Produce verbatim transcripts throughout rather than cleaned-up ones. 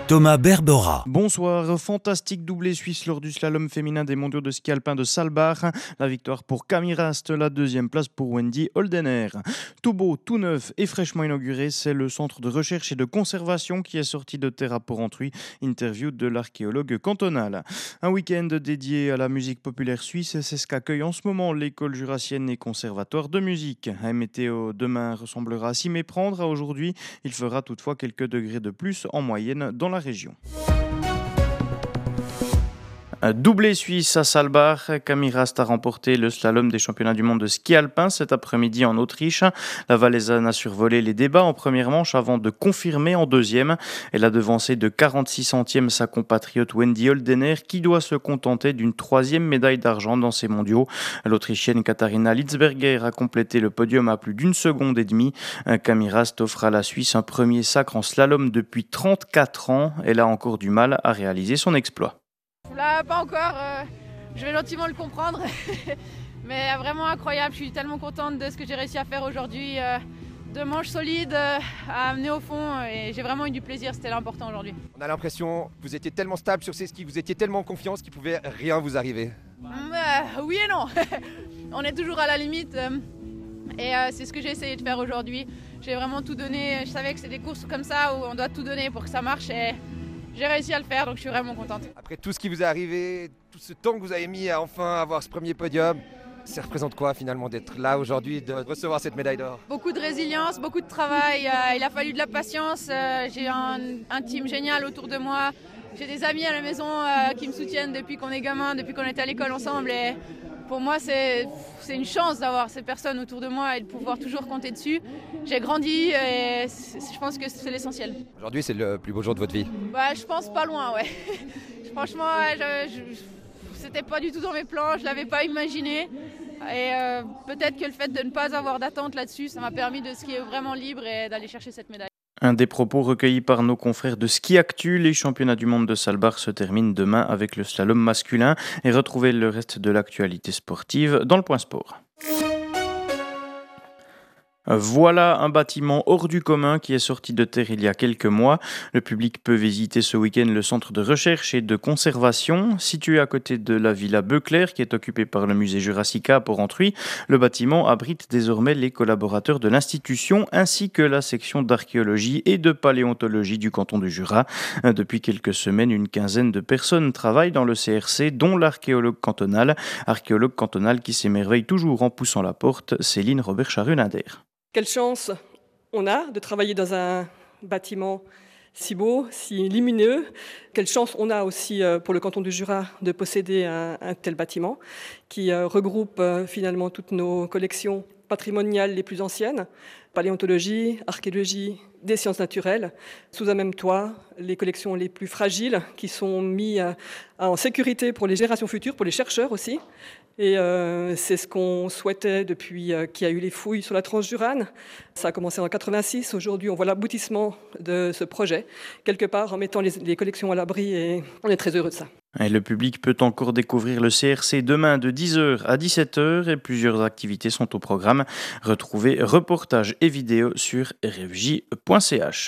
Thomas Berbera. Bonsoir, fantastique doublé suisse lors du slalom féminin des mondiaux de ski alpin de Saalbach. La victoire pour Camille Rast, la deuxième place pour Wendy Holdener. Tout beau, tout neuf et fraîchement inauguré, c'est le centre de recherche et de conservation qui est sorti de terre à Porrentruy. Interview de l'archéologue cantonal. Un week-end dédié à la musique populaire suisse, c'est ce qu'accueille en ce moment l'école jurassienne et conservatoire de musique. Un météo demain ressemblera à s'y méprendre à aujourd'hui. Il fera toutefois quelques degrés de plus en moyenne dans la région. Un doublé suisse à Saalbach, Camille Rast a remporté le slalom des championnats du monde de ski alpin cet après-midi en Autriche. La Valaisanne a survolé les débats en première manche avant de confirmer en deuxième. Elle a devancé de quarante-six centièmes sa compatriote Wendy Holdener qui doit se contenter d'une troisième médaille d'argent dans ces mondiaux. L'Autrichienne Katharina Litzberger a complété le podium à plus d'une seconde et demie. Camille Rast offre à la Suisse un premier sacre en slalom depuis trente-quatre ans. Elle a encore du mal à réaliser son exploit. Là, pas encore, euh, je vais gentiment le comprendre, mais vraiment incroyable, je suis tellement contente de ce que j'ai réussi à faire aujourd'hui, euh, deux manches solides euh, à amener au fond et j'ai vraiment eu du plaisir, c'était l'important aujourd'hui. On a l'impression que vous étiez tellement stable sur ces skis, vous étiez tellement en confiance qu'il pouvait rien vous arriver. Euh, oui et non, on est toujours à la limite euh, et euh, c'est ce que j'ai essayé de faire aujourd'hui. J'ai vraiment tout donné, je savais que c'est des courses comme ça où on doit tout donner pour que ça marche et j'ai réussi à le faire, donc je suis vraiment contente. Après tout ce qui vous est arrivé, tout ce temps que vous avez mis à enfin avoir ce premier podium, ça représente quoi finalement d'être là aujourd'hui, de recevoir cette médaille d'or? Beaucoup de résilience, beaucoup de travail, euh, il a fallu de la patience, euh, j'ai un, un team génial autour de moi, j'ai des amis à la maison euh, qui me soutiennent depuis qu'on est gamin, depuis qu'on était à l'école ensemble et pour moi c'est, c'est une chance d'avoir ces personnes autour de moi et de pouvoir toujours compter dessus. J'ai grandi et je pense que c'est l'essentiel. Aujourd'hui c'est le plus beau jour de votre vie? Bah, je pense pas loin, ouais. Franchement, ouais, je, je, c'était pas du tout dans mes plans, je l'avais pas imaginé. Et euh, peut-être que le fait de ne pas avoir d'attente là-dessus, ça m'a permis de skier vraiment libre et d'aller chercher cette médaille. Un des propos recueillis par nos confrères de Ski Actu. Les championnats du monde de Saalbach se terminent demain avec le slalom masculin et retrouvez le reste de l'actualité sportive dans le Point Sport. Voilà un bâtiment hors du commun qui est sorti de terre il y a quelques mois. Le public peut visiter ce week-end le centre de recherche et de conservation. Situé à côté de la villa Beuclair, qui est occupée par le musée Jurassica à Porrentruy, le bâtiment abrite désormais les collaborateurs de l'institution ainsi que la section d'archéologie et de paléontologie du canton du Jura. Depuis quelques semaines, une quinzaine de personnes travaillent dans le C R C, dont l'archéologue cantonal. Archéologue cantonal qui s'émerveille toujours en poussant la porte, Céline Robert-Charunader. Quelle chance on a de travailler dans un bâtiment si beau, si lumineux. Quelle chance on a aussi pour le canton du Jura de posséder un, un tel bâtiment qui regroupe finalement toutes nos collections patrimoniales les plus anciennes, paléontologie, archéologie, des sciences naturelles, sous un même toit, les collections les plus fragiles qui sont mises en sécurité pour les générations futures, pour les chercheurs aussi. Et euh, c'est ce qu'on souhaitait depuis euh, qu'il y a eu les fouilles sur la Transjurane. Ça a commencé en quatre-vingt-six. Aujourd'hui, on voit l'aboutissement de ce projet, quelque part en mettant les, les collections à l'abri et on est très heureux de ça. Et le public peut encore découvrir le C R C demain de dix heures à dix-sept heures et plusieurs activités sont au programme. Retrouvez reportages et vidéos sur r f j point c h.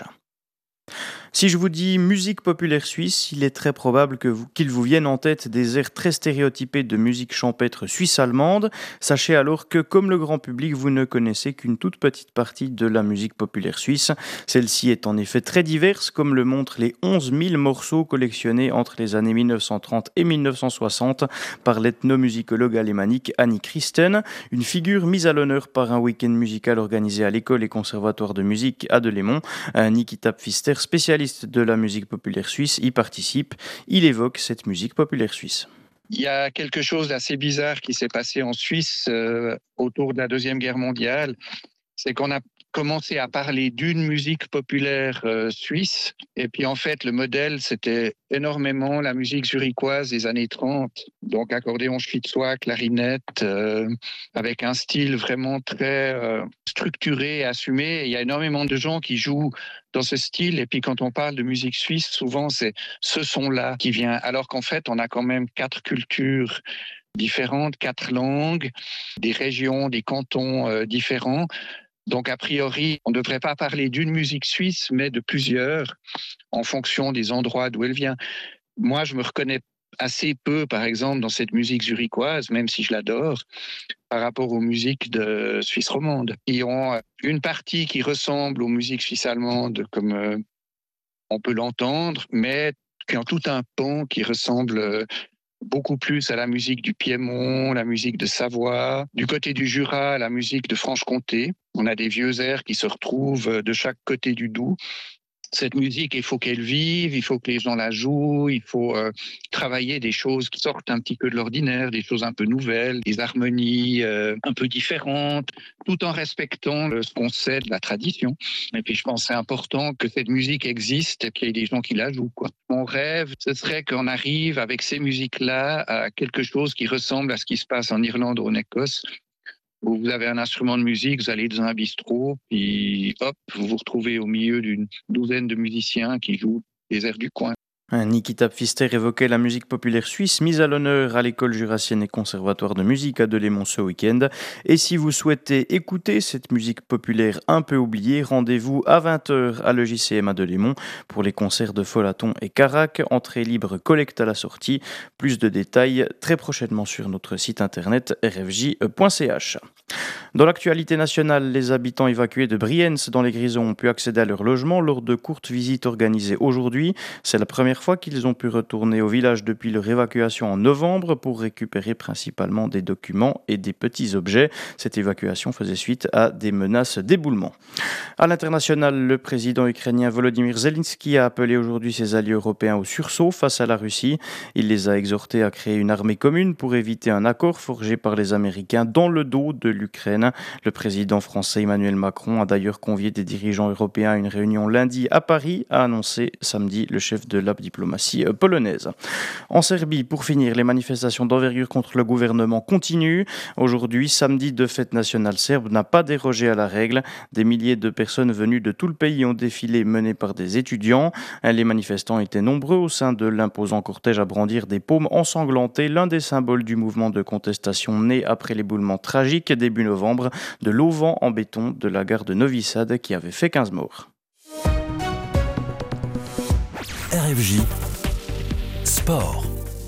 Si je vous dis musique populaire suisse, il est très probable que vous, qu'il vous vienne en tête des airs très stéréotypés de musique champêtre suisse-allemande. Sachez alors que, comme le grand public, vous ne connaissez qu'une toute petite partie de la musique populaire suisse. Celle-ci est en effet très diverse, comme le montrent les onze mille morceaux collectionnés entre les années mille neuf cent trente et mille neuf cent soixante par l'ethnomusicologue alémanique Annie Christen, une figure mise à l'honneur par un week-end musical organisé à l'école et conservatoire de musique à Delémont. Nikita Pfister, spécialiste de la musique populaire suisse, y participe. Il évoque cette musique populaire suisse. Il y a quelque chose d'assez bizarre qui s'est passé en Suisse euh, autour de la Deuxième Guerre mondiale. C'est qu'on a commencé à parler d'une musique populaire euh, suisse. Et puis en fait, le modèle, c'était énormément la musique zurichoise des années trente. Donc accordéon schwitzois, clarinette, euh, avec un style vraiment très euh, structuré et assumé. Et il y a énormément de gens qui jouent dans ce style. Et puis quand on parle de musique suisse, souvent c'est ce son-là qui vient. Alors qu'en fait, on a quand même quatre cultures différentes, quatre langues, des régions, des cantons euh, différents. Donc, a priori, on ne devrait pas parler d'une musique suisse, mais de plusieurs, en fonction des endroits d'où elle vient. Moi, je me reconnais assez peu, par exemple, dans cette musique zurichoise, même si je l'adore, par rapport aux musiques de Suisse romande. Ils ont une partie qui ressemble aux musiques suisses-allemandes, comme euh, on peut l'entendre, mais qui ont tout un pan qui ressemble euh, beaucoup plus à la musique du Piémont, la musique de Savoie. Du côté du Jura, la musique de Franche-Comté. On a des vieux airs qui se retrouvent de chaque côté du Doubs. Cette musique, il faut qu'elle vive, il faut que les gens la jouent, il faut euh, travailler des choses qui sortent un petit peu de l'ordinaire, des choses un peu nouvelles, des harmonies euh, un peu différentes, tout en respectant le, ce qu'on sait de la tradition. Et puis je pense que c'est important que cette musique existe et qu'il y ait des gens qui la jouent, quoi. Mon rêve, ce serait qu'on arrive avec ces musiques-là à quelque chose qui ressemble à ce qui se passe en Irlande ou en Écosse. Vous avez un instrument de musique, vous allez dans un bistrot, puis hop, vous vous retrouvez au milieu d'une douzaine de musiciens qui jouent des airs du coin. Nikita Pfister évoquait la musique populaire suisse mise à l'honneur à l'école jurassienne et conservatoire de musique à Delémont ce week-end. Et si vous souhaitez écouter cette musique populaire un peu oubliée, rendez-vous à vingt heures à l'E J C M à Delémont pour les concerts de Folaton et Carac. Entrée libre, collecte à la sortie. Plus de détails très prochainement sur notre site internet r f j point c h. Dans l'actualité nationale, les habitants évacués de Brienz dans les Grisons ont pu accéder à leur logement lors de courtes visites organisées aujourd'hui. C'est la première fois qu'ils ont pu retourner au village depuis leur évacuation en novembre pour récupérer principalement des documents et des petits objets. Cette évacuation faisait suite à des menaces d'éboulement. À l'international, le président ukrainien Volodymyr Zelensky a appelé aujourd'hui ses alliés européens au sursaut face à la Russie. Il les a exhortés à créer une armée commune pour éviter un accord forgé par les Américains dans le dos de l'Ukraine. Le président français Emmanuel Macron a d'ailleurs convié des dirigeants européens à une réunion lundi à Paris, a annoncé samedi le chef de la diplomatie polonaise. En Serbie, pour finir, les manifestations d'envergure contre le gouvernement continuent. Aujourd'hui, samedi de fête nationale serbe n'a pas dérogé à la règle. Des milliers de personnes venues de tout le pays ont défilé menées par des étudiants. Les manifestants étaient nombreux au sein de l'imposant cortège à brandir des paumes ensanglantées, l'un des symboles du mouvement de contestation né après l'éboulement tragique début novembre de l'auvent en béton de la gare de Novi Sad qui avait fait quinze morts. R F J Sport.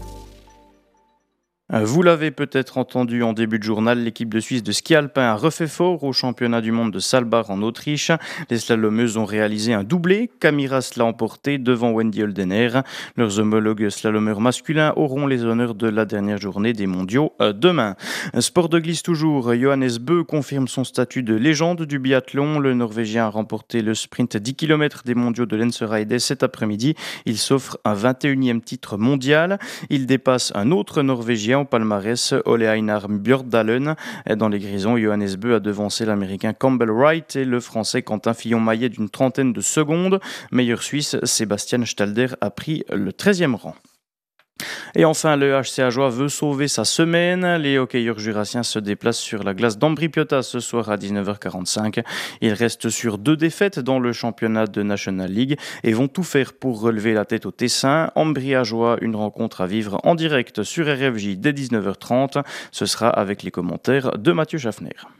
Vous l'avez peut-être entendu en début de journal, l'équipe de Suisse de ski alpin a refait fort au championnat du monde de Saalbach en Autriche. Les slalomeuses ont réalisé un doublé. Camille Ras l'a emporté devant Wendy Holdener. Leurs homologues slalomeurs masculins auront les honneurs de la dernière journée des mondiaux demain. Sport de glisse toujours, Johannes Bö confirme son statut de légende du biathlon. Le Norvégien a remporté le sprint dix kilomètres des mondiaux de Lenzerheide cet après-midi. Il s'offre un vingt et unième titre mondial. Il dépasse un autre Norvégien au palmarès, Ole Einar Bjørdalen. Dans les Grisons, Johannes Bö a devancé l'Américain Campbell Wright et le Français Quentin Fillon-Maillet d'une trentaine de secondes. Meilleur Suisse, Sébastien Stalder a pris le treizième rang. Et enfin, le H C Ajoie veut sauver sa semaine. Les hockeyeurs jurassiens se déplacent sur la glace d'Ambri Piotta ce soir à dix-neuf heures quarante-cinq. Ils restent sur deux défaites dans le championnat de National League et vont tout faire pour relever la tête au Tessin. Ambri Ajoie, une rencontre à vivre en direct sur R F J dès dix-neuf heures trente. Ce sera avec les commentaires de Mathieu Schaffner.